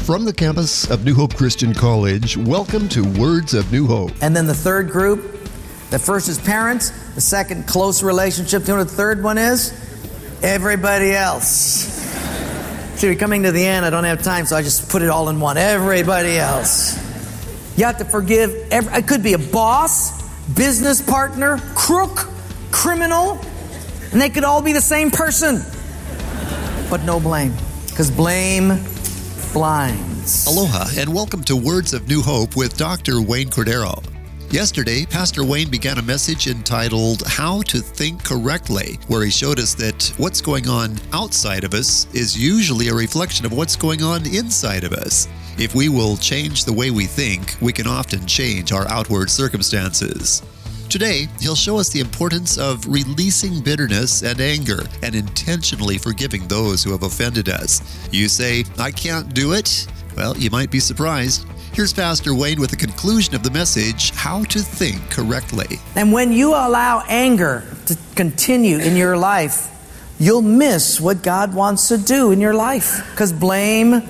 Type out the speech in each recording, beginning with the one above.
From the campus of New Hope Christian College, welcome to Words of New Hope. And then the third group, the first is parents, the second, close relationship. You know what the third one is? Everybody else. See, we're coming to the end. I don't have time, so I just put it all in one. Everybody else. You have to forgive. It could be a boss, business partner, crook, criminal, and they could all be the same person. But no blame, because blame blinds. Aloha, and welcome to Words of New Hope with Dr. Wayne Cordero. Yesterday, Pastor Wayne began a message entitled How to Think Correctly, where he showed us that what's going on outside of us is usually a reflection of what's going on inside of us. If we will change the way we think, we can often change our outward circumstances. Today, he'll show us the importance of releasing bitterness and anger and intentionally forgiving those who have offended us. You say, I can't do it? Well, you might be surprised. Here's Pastor Wayne with the conclusion of the message, How to Think Correctly. And when you allow anger to continue in your life, you'll miss what God wants to do in your life, because blame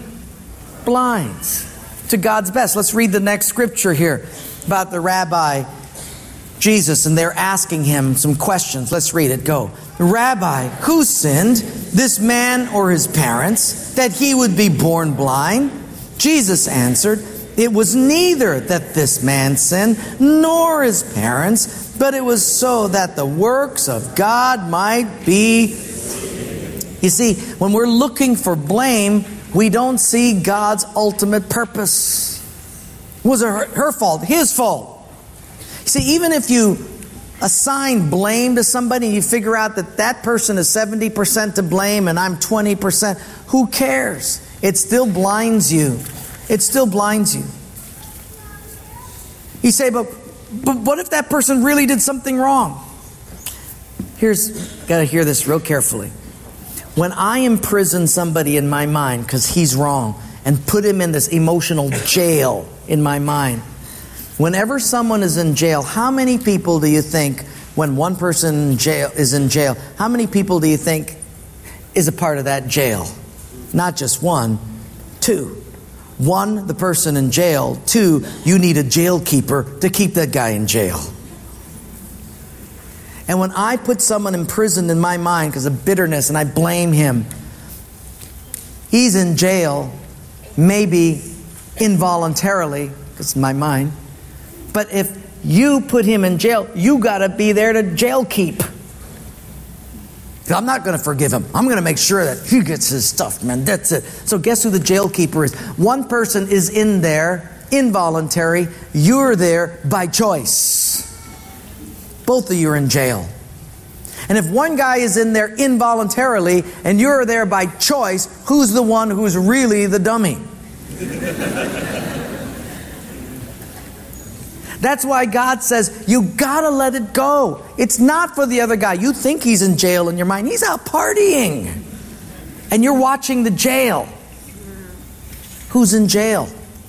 blinds to God's best. Let's read the next scripture here about the rabbi Jesus, and they're asking him some questions. Let's read it. Go. Rabbi, who sinned, this man or his parents, that he would be born blind? Jesus answered, it was neither that this man sinned, nor his parents, but it was so that the works of God might be. You see, when we're looking for blame, we don't see God's ultimate purpose. Was it her fault? His fault? See, even if you assign blame to somebody and you figure out that that person is 70% to blame and I'm 20%, who cares? It still blinds you. It still blinds you. You say, but what if that person really did something wrong? Got to hear this real carefully. When I imprison somebody in my mind because he's wrong and put him in this emotional jail in my mind, whenever someone is in jail, how many people do you think, when one person is in jail, how many people do you think is a part of that jail? Not just one, two. One, the person in jail. Two, you need a jail keeper to keep that guy in jail. And when I put someone in prison in my mind because of bitterness and I blame him, he's in jail, maybe involuntarily, because it's my mind. But if you put him in jail, you got to be there to jail keep. I'm not going to forgive him. I'm going to make sure that he gets his stuff, man. That's it. So guess who the jail keeper is? One person is in there, involuntary. You're there by choice. Both of you are in jail. And if one guy is in there involuntarily and you're there by choice, who's the one who's really the dummy? That's why God says, you gotta let it go. It's not for the other guy. You think he's in jail in your mind. He's out partying. And you're watching the jail. Who's in jail?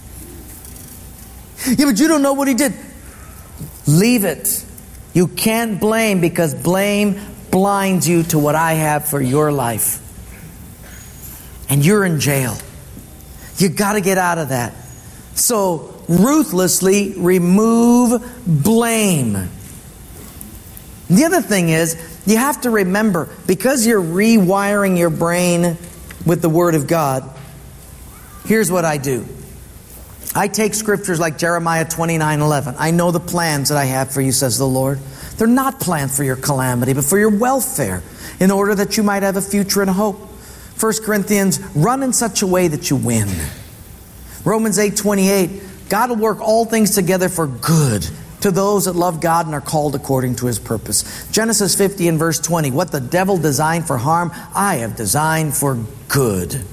Yeah, but you don't know what he did. Leave it. You can't blame, because blame blinds you to what I have for your life. And you're in jail. You gotta get out of that. So, ruthlessly remove blame. The other thing is, you have to remember, because you're rewiring your brain with the Word of God, here's what I do. I take scriptures like Jeremiah 29:11. I know the plans that I have for you, says the Lord. They're not planned for your calamity, but for your welfare, in order that you might have a future and hope. 1 Corinthians, run in such a way that you win. Romans 8:28, God will work all things together for good to those that love God and are called according to His purpose. Genesis 50 and verse 20, what the devil designed for harm, I have designed for good.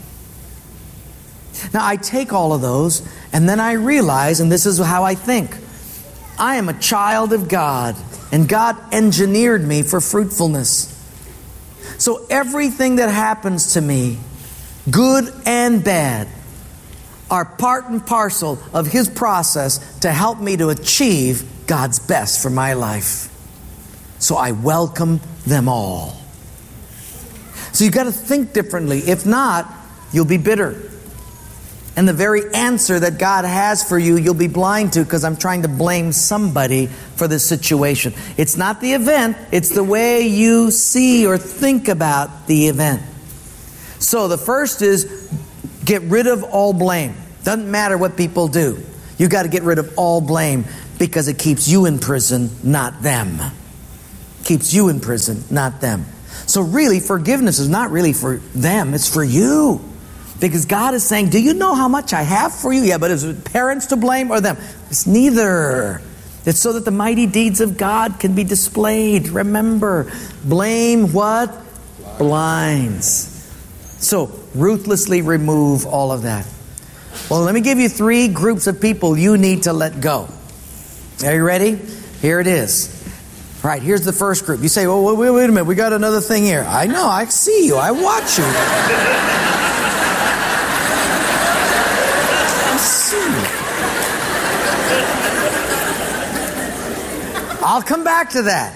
Now I take all of those and then I realize, and this is how I think, I am a child of God and God engineered me for fruitfulness. So everything that happens to me, good and bad, are part and parcel of His process to help me to achieve God's best for my life. So I welcome them all. So you've got to think differently. If not, you'll be bitter. And the very answer that God has for you, you'll be blind to because I'm trying to blame somebody for this situation. It's not the event, it's the way you see or think about the event. So the first is get rid of all blame. Doesn't matter what people do. You got to get rid of all blame because it keeps you in prison, not them. Keeps you in prison, not them. So really, forgiveness is not really for them, it's for you. Because God is saying, do you know how much I have for you? Yeah, but is it parents to blame or them? It's neither. It's so that the mighty deeds of God can be displayed. Remember, blame what? Blinds. So, ruthlessly remove all of that. Well, let me give you 3 groups of people you need to let go. Are you ready? Here it is. All right, here's the first group. You say, well, wait a minute, we got another thing here. I know, I see you, I watch you. I see you. I'll come back to that.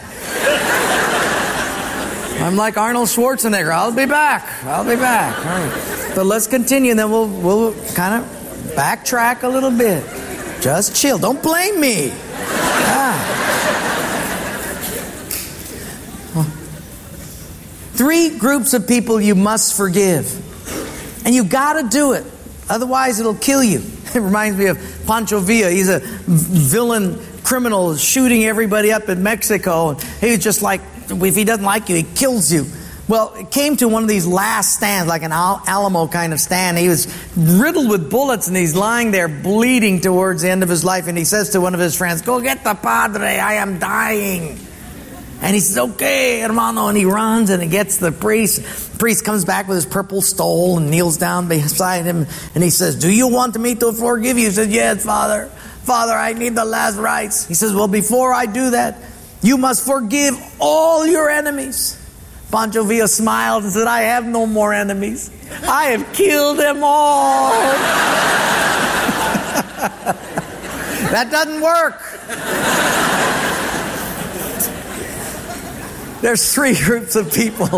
I'm like Arnold Schwarzenegger. I'll be back. All right. But let's continue, and then we'll kind of backtrack a little bit. Just chill. Don't blame me. 3 groups of people you must forgive. And you got to do it. Otherwise, it'll kill you. It reminds me of Pancho Villa. He's a villain criminal shooting everybody up in Mexico. And he's just like, if he doesn't like you, he kills you. Well, it came to one of these last stands, like an Alamo kind of stand. He was riddled with bullets, and he's lying there bleeding towards the end of his life. And he says to one of his friends, go get the padre, I am dying. And he says, okay, hermano. And he runs and he gets the priest. The priest comes back with his purple stole and kneels down beside him. And he says, do you want me to forgive you? He says, yes, Father. Father, I need the last rites. He says, well, before I do that, you must forgive all your enemies. Pancho Villa smiled and said, I have no more enemies. I have killed them all. That doesn't work. There's 3 groups of people.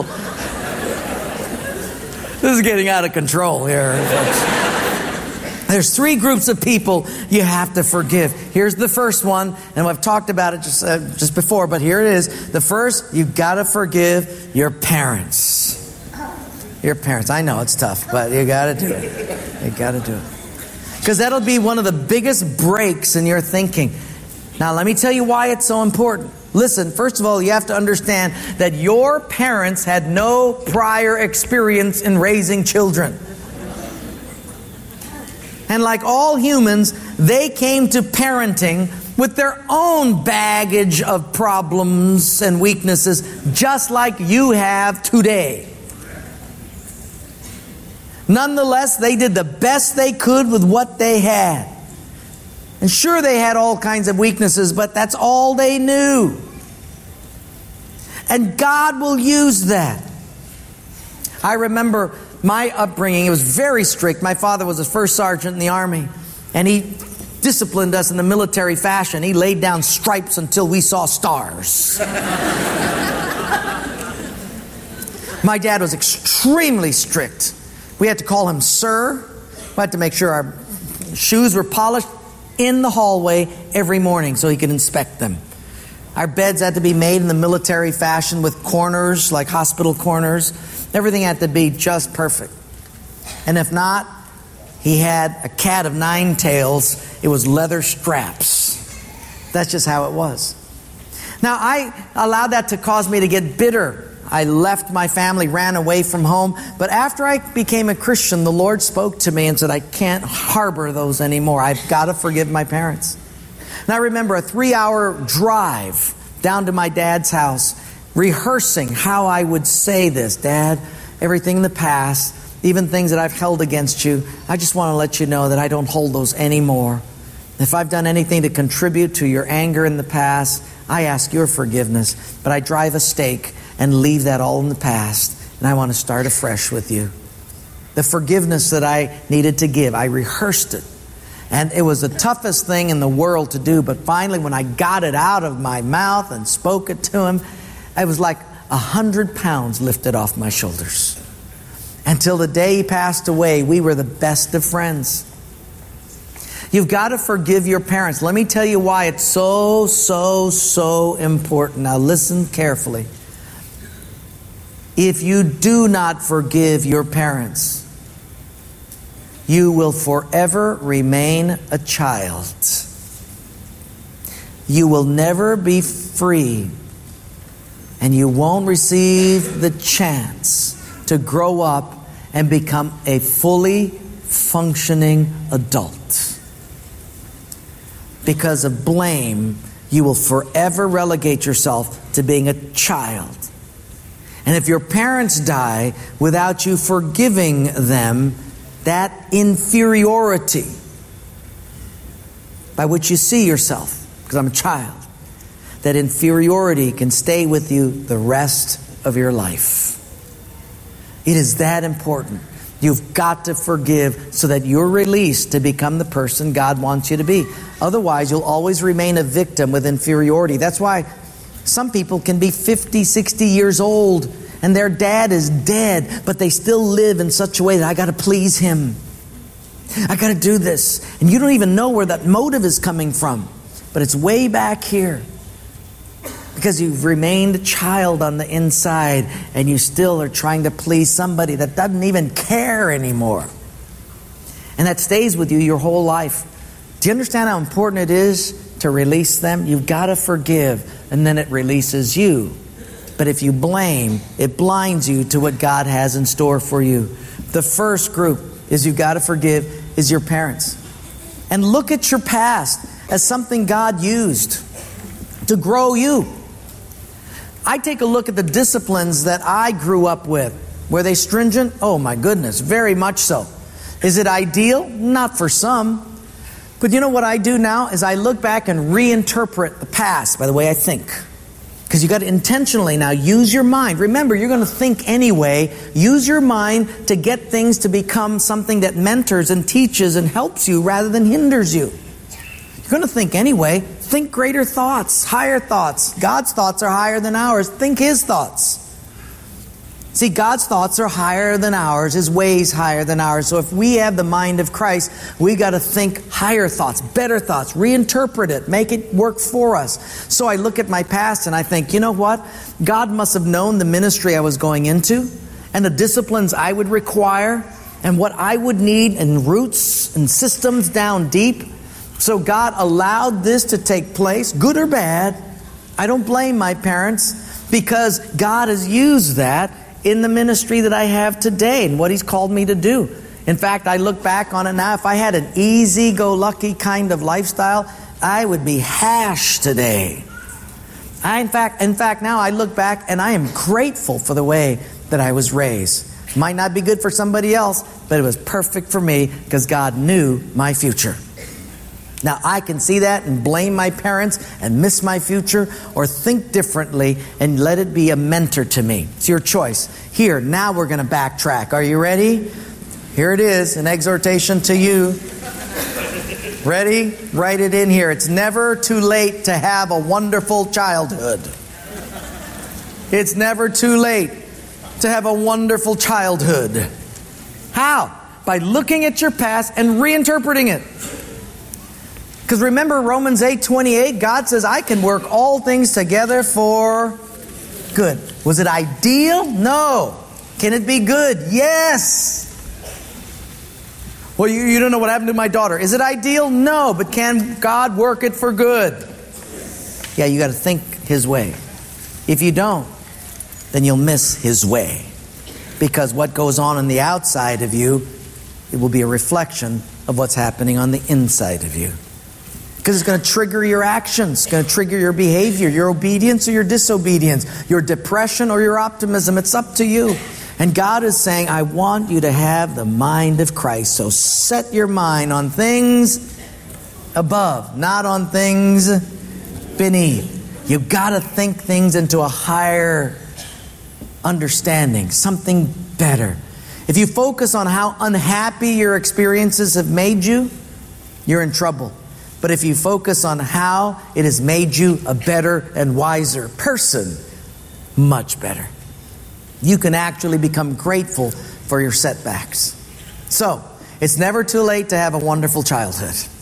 This is getting out of control here. There's 3 groups of people you have to forgive. Here's the first one, and I've talked about it just before, but here it is. The first, you've got to forgive your parents. Your parents. I know it's tough, but you got to do it. You got to do it. Because that'll be one of the biggest breaks in your thinking. Now, let me tell you why it's so important. Listen, first of all, you have to understand that your parents had no prior experience in raising children. And like all humans, they came to parenting with their own baggage of problems and weaknesses, just like you have today. Nonetheless, they did the best they could with what they had. And sure, they had all kinds of weaknesses, but that's all they knew. And God will use that. I remember my upbringing, it was very strict. My father was a first sergeant in the Army, and he disciplined us in the military fashion. He laid down stripes until we saw stars. My dad was extremely strict. We had to call him sir. We had to make sure our shoes were polished in the hallway every morning so he could inspect them. Our beds had to be made in the military fashion with corners, like hospital corners. Everything had to be just perfect. And if not, he had a cat of 9 tails. It was leather straps. That's just how it was. Now, I allowed that to cause me to get bitter. I left my family, ran away from home. But after I became a Christian, the Lord spoke to me and said, I can't harbor those anymore. I've got to forgive my parents. And I remember a 3-hour drive down to my dad's house, rehearsing how I would say this. Dad, everything in the past, even things that I've held against you, I just want to let you know that I don't hold those anymore. If I've done anything to contribute to your anger in the past, I ask your forgiveness. But I drive a stake and leave that all in the past, and I want to start afresh with you. The forgiveness that I needed to give, I rehearsed it. And it was the toughest thing in the world to do, but finally when I got it out of my mouth and spoke it to him, it was like 100 pounds lifted off my shoulders. Until the day he passed away, we were the best of friends. You've got to forgive your parents. Let me tell you why it's so important. Now listen carefully. If you do not forgive your parents, you will forever remain a child. You will never be free, and you won't receive the chance to grow up and become a fully functioning adult. Because of blame, you will forever relegate yourself to being a child. And if your parents die without you forgiving them, that inferiority by which you see yourself, because I'm a child, that inferiority can stay with you the rest of your life. It is that important. You've got to forgive so that you're released to become the person God wants you to be. Otherwise, you'll always remain a victim with inferiority. That's why some people can be 50, 60 years old and their dad is dead, but they still live in such a way that I got to please him. I got to do this. And you don't even know where that motive is coming from, but it's way back here. Because you've remained a child on the inside and you still are trying to please somebody that doesn't even care anymore. And that stays with you your whole life. Do you understand how important it is to release them? You've got to forgive, and then it releases you. But if you blame, it blinds you to what God has in store for you. The first group is you've got to forgive is your parents. And look at your past as something God used to grow you. I take a look at the disciplines that I grew up with. Were they stringent? Oh my goodness, very much so. Is it ideal? Not for some. But you know what I do now is I look back and reinterpret the past by the way I think. Because you got to intentionally now use your mind. Remember, you're going to think anyway. Use your mind to get things to become something that mentors and teaches and helps you rather than hinders you. You're going to think anyway. Think greater thoughts, higher thoughts. God's thoughts are higher than ours. Think His thoughts. See, God's thoughts are higher than ours. His ways higher than ours. So if we have the mind of Christ, we got to think higher thoughts, better thoughts, reinterpret it, make it work for us. So I look at my past and I think, you know what? God must have known the ministry I was going into and the disciplines I would require and what I would need and roots and systems down deep. So God allowed this to take place, good or bad. I don't blame my parents because God has used that in the ministry that I have today and what He's called me to do. In fact, I look back on it now. If I had an easy-go-lucky kind of lifestyle, I would be hash today. In fact, now I look back and I am grateful for the way that I was raised. Might not be good for somebody else, but it was perfect for me because God knew my future. Now, I can see that and blame my parents and miss my future or think differently and let it be a mentor to me. It's your choice. Here, now we're going to backtrack. Are you ready? Here it is, an exhortation to you. Ready? Write it in here. It's never too late to have a wonderful childhood. It's never too late to have a wonderful childhood. How? By looking at your past and reinterpreting it. Because remember Romans 8:28, God says, I can work all things together for good. Was it ideal? No. Can it be good? Yes. Well, you don't know what happened to my daughter. Is it ideal? No. But can God work it for good? Yeah, you got to think His way. If you don't, then you'll miss His way. Because what goes on the outside of you, it will be a reflection of what's happening on the inside of you. Because it's going to trigger your actions. It's going to trigger your behavior, your obedience or your disobedience, your depression or your optimism. It's up to you. And God is saying, I want you to have the mind of Christ. So set your mind on things above, not on things beneath. You've got to think things into a higher understanding, something better. If you focus on how unhappy your experiences have made you, you're in trouble. But if you focus on how it has made you a better and wiser person, much better. You can actually become grateful for your setbacks. So, it's never too late to have a wonderful childhood.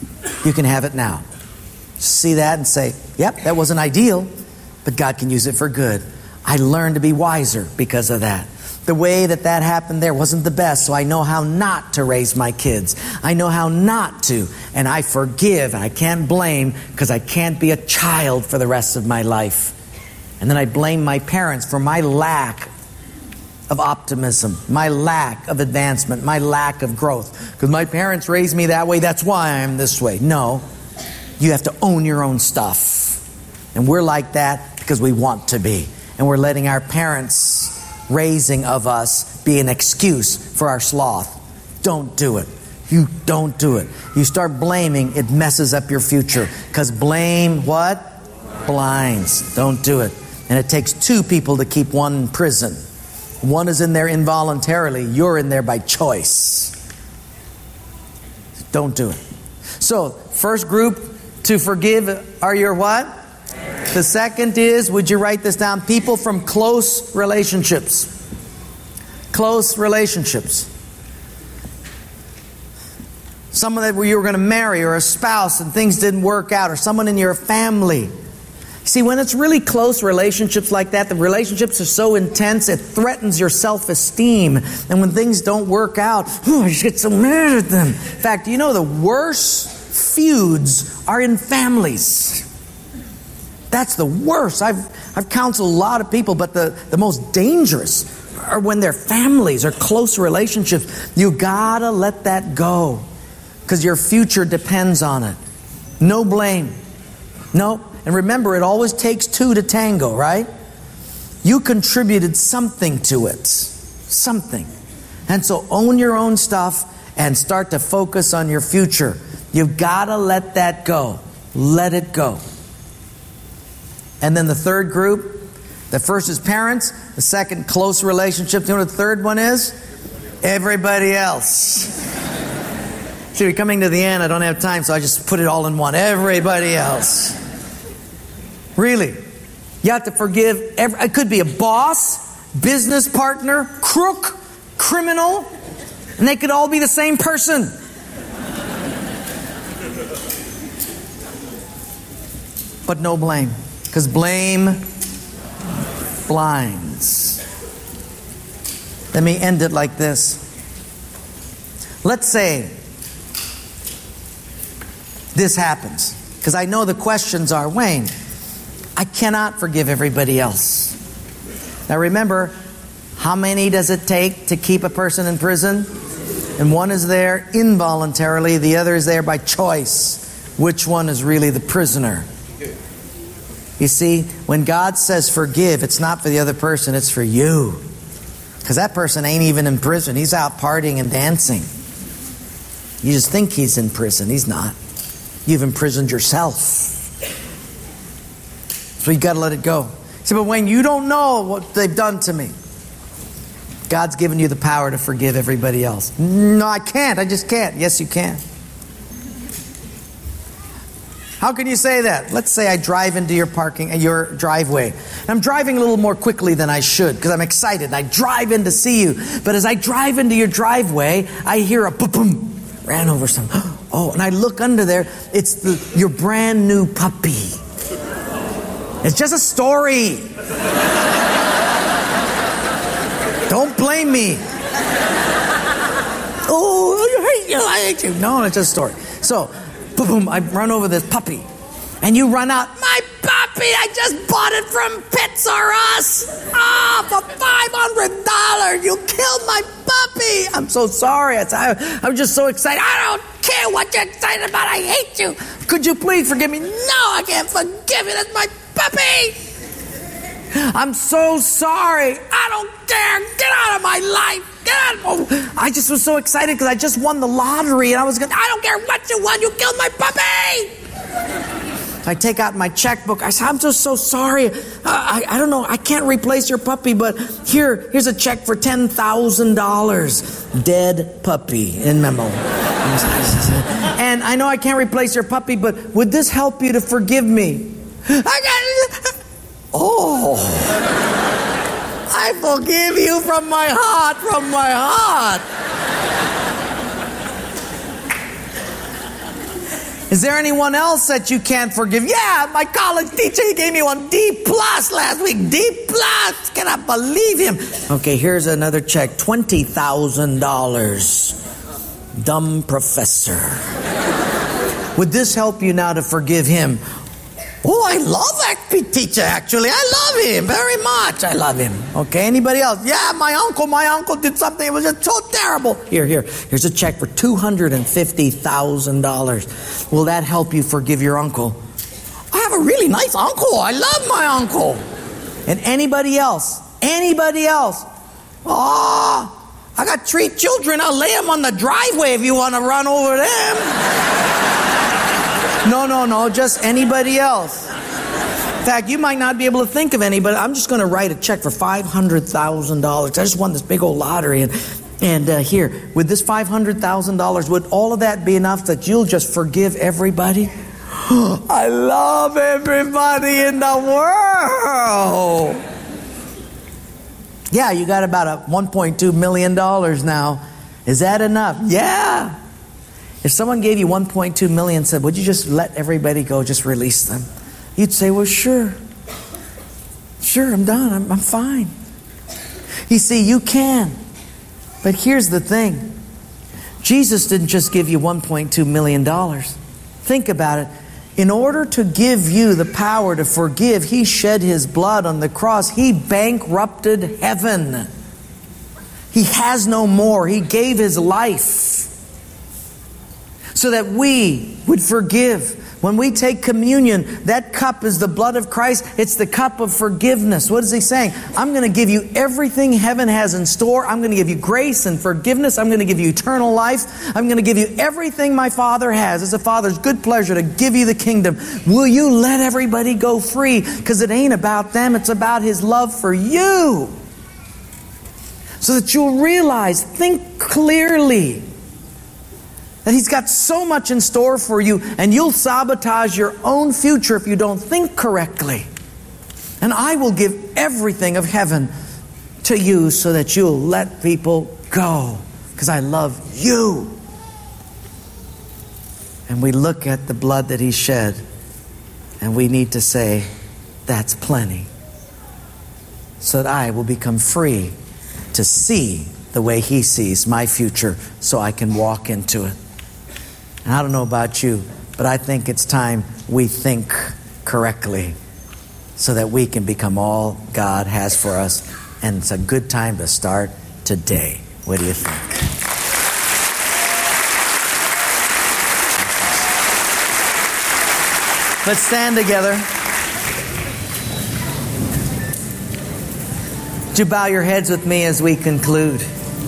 You can have it now. See that and say, yep, that wasn't ideal, but God can use it for good. I learned to be wiser because of that. The way that happened there wasn't the best, so I know how not to raise my kids. I know how not to, and I forgive, and I can't blame because I can't be a child for the rest of my life. And then I blame my parents for my lack of optimism, my lack of advancement, my lack of growth. Because my parents raised me that way, that's why I'm this way. No, you have to own your own stuff. And we're like that because we want to be. And we're letting our parents' raising of us be an excuse for our sloth. Don't do it. You don't do it. You start blaming, it messes up your future. Because blame what? Blinds. Don't do it. And it takes two people to keep one in prison. One is in there involuntarily. You're in there by choice. Don't do it. So, first group to forgive are your what? The second is, would you write this down? People from close relationships. Close relationships. Someone that you were going to marry, or a spouse and things didn't work out, or someone in your family. See, when it's really close relationships like that, the relationships are so intense, it threatens your self-esteem. And when things don't work out, I just get so mad at them. In fact, you know the worst feuds are in families. That's the worst. I've counseled a lot of people, but the most dangerous are when their families or close relationships. You gotta let that go, because your future depends on it. No blame. No. And remember, it always takes two to tango, right? You contributed something to it. Something. And so own your own stuff and start to focus on your future. You've got to let that go. Let it go. And then the third group, the first is parents. The second, close relationships. You know what the third one is? Everybody else. See, we're coming to the end. I don't have time, so I just put it all in one. Everybody else. Really. You have to forgive. It could be a boss, business partner, crook, criminal, and they could all be the same person. But no blame, because blame blinds. Let me end it like this. Let's say this happens, because I know the questions are, Wayne, I cannot forgive everybody else. Now remember, how many does it take to keep a person in prison? And one is there involuntarily, the other is there by choice. Which one is really the prisoner? You see, when God says forgive, it's not for the other person, it's for you. Because that person ain't even in prison. He's out partying and dancing. You just think he's in prison. He's not. You've imprisoned yourself. So you got to let it go. See, but Wayne, you don't know what they've done to me. God's given you the power to forgive everybody else. No, I can't. I just can't. Yes, you can. How can you say that? Let's say I drive into your driveway. And I'm driving a little more quickly than I should because I'm excited. I drive in to see you. But as I drive into your driveway, I hear a boom, ran over something. Oh, and I look under there. It's your brand new puppy. It's just a story. Don't blame me. Oh, I hate you. No, it's just a story. So, boom, I run over this puppy. And you run out, my puppy, I just bought it from Pets R Us. For $500. You killed my puppy. I'm so sorry. I'm just so excited. I don't care what you're excited about. I hate you. Could you please forgive me? No, I can't forgive you. That's my puppy. I'm so sorry. I don't care. Get out of my life. Get out. I just was so excited because I just won the lottery and I don't care what you won. You killed my puppy. I take out my checkbook. I say, I'm just so sorry. I don't know. I can't replace your puppy, but here's a check for $10,000. Dead puppy in memo. And I know I can't replace your puppy, but would this help you to forgive me? I forgive you from my heart, Is there anyone else that you can't forgive? Yeah, my college teacher, he gave me one D+ last week. D+. Cannot believe him. Okay, here's another check. $20,000. Dumb professor. Would this help you now to forgive him? Oh, I love that teacher, actually. I love him very much. I love him. Okay, anybody else? Yeah, my uncle did something. It was just so terrible. Here's a check for $250,000. Will that help you forgive your uncle? I have a really nice uncle. I love my uncle. And anybody else? Oh, I got 3 children. I'll lay them on the driveway if you want to run over them. No, just anybody else. In fact, you might not be able to think of any, but I'm just going to write a check for $500,000. I just won this big old lottery. And here, with this $500,000, would all of that be enough that you'll just forgive everybody? I love everybody in the world. Yeah, you got about a $1.2 million now. Is that enough? Yeah. If someone gave you $1.2 million and said, would you just let everybody go, just release them? You'd say, well, sure. Sure, I'm done. I'm fine. You see, you can. But here's the thing. Jesus didn't just give you $1.2 million. Think about it. In order to give you the power to forgive, He shed His blood on the cross. He bankrupted heaven. He has no more. He gave His life so that we would forgive. When we take communion, that cup is the blood of Christ. It's the cup of forgiveness. What is He saying? I'm going to give you everything heaven has in store. I'm going to give you grace and forgiveness. I'm going to give you eternal life. I'm going to give you everything my Father has. It's a Father's good pleasure to give you the kingdom. Will you let everybody go free? Because it ain't about them. It's about His love for you. So that you'll realize, think clearly, that He's got so much in store for you, and you'll sabotage your own future if you don't think correctly. And I will give everything of heaven to you so that you'll let people go, because I love you. And we look at the blood that He shed, and we need to say, that's plenty, so that I will become free to see the way He sees my future, so I can walk into it. And I don't know about you, but I think it's time we think correctly so that we can become all God has for us. And it's a good time to start today. What do you think? Let's stand together. Would you bow your heads with me as we conclude?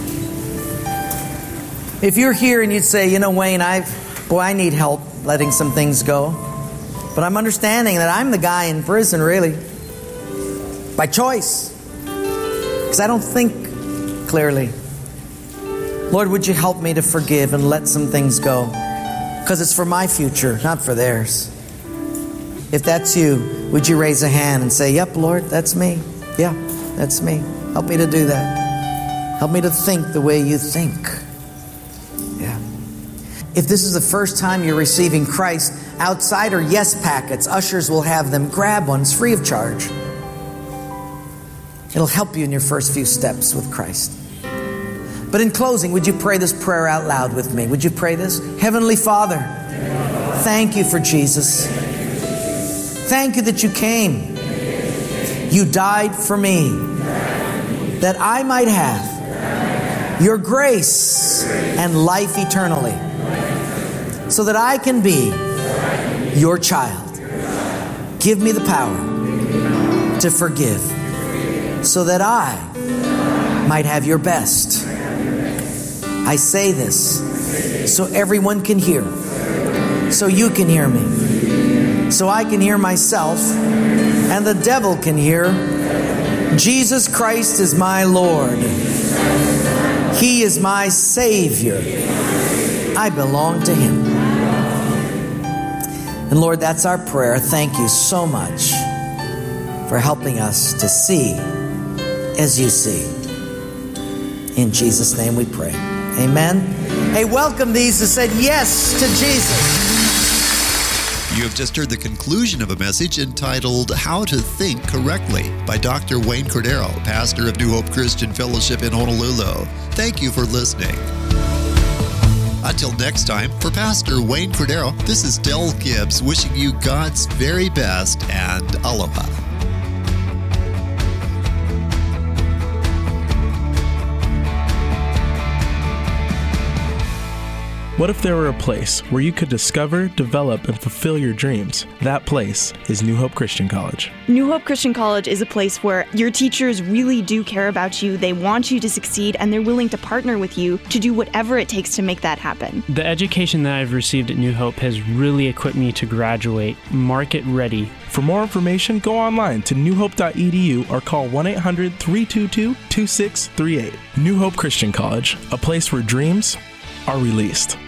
If you're here and you'd say, you know, Wayne, I need help letting some things go. But I'm understanding that I'm the guy in prison, really. By choice. Because I don't think clearly. Lord, would you help me to forgive and let some things go? Because it's for my future, not for theirs. If that's you, would you raise a hand and say, yep, Lord, that's me. Yeah, that's me. Help me to do that. Help me to think the way you think. Yeah. If this is the first time you're receiving Christ, outside are yes packets. Ushers will have them. Grab one. It's free of charge. It'll help you in your first few steps with Christ. But in closing, would you pray this prayer out loud with me? Would you pray this? Heavenly Father, thank you for Jesus. Thank you that you came. You died for me, that I might have your grace and life eternally, so that I can be your child. Give me the power to forgive, so that I might have your best. I say this so everyone can hear, so you can hear me, so I can hear myself, and the devil can hear. Jesus Christ is my Lord. He is my Savior. I belong to Him. And Lord, that's our prayer. Thank you so much for helping us to see as you see. In Jesus' name we pray. Amen. Hey, welcome these who said yes to Jesus. You have just heard the conclusion of a message entitled How to Think Correctly by Dr. Wayne Cordero, pastor of New Hope Christian Fellowship in Honolulu. Thank you for listening. Until next time, for Pastor Wayne Cordero, this is Del Gibbs wishing you God's very best and aloha. What if there were a place where you could discover, develop, and fulfill your dreams? That place is New Hope Christian College. New Hope Christian College is a place where your teachers really do care about you, they want you to succeed, and they're willing to partner with you to do whatever it takes to make that happen. The education that I've received at New Hope has really equipped me to graduate market ready. For more information, go online to newhope.edu or call 1-800-322-2638. New Hope Christian College, a place where dreams are released.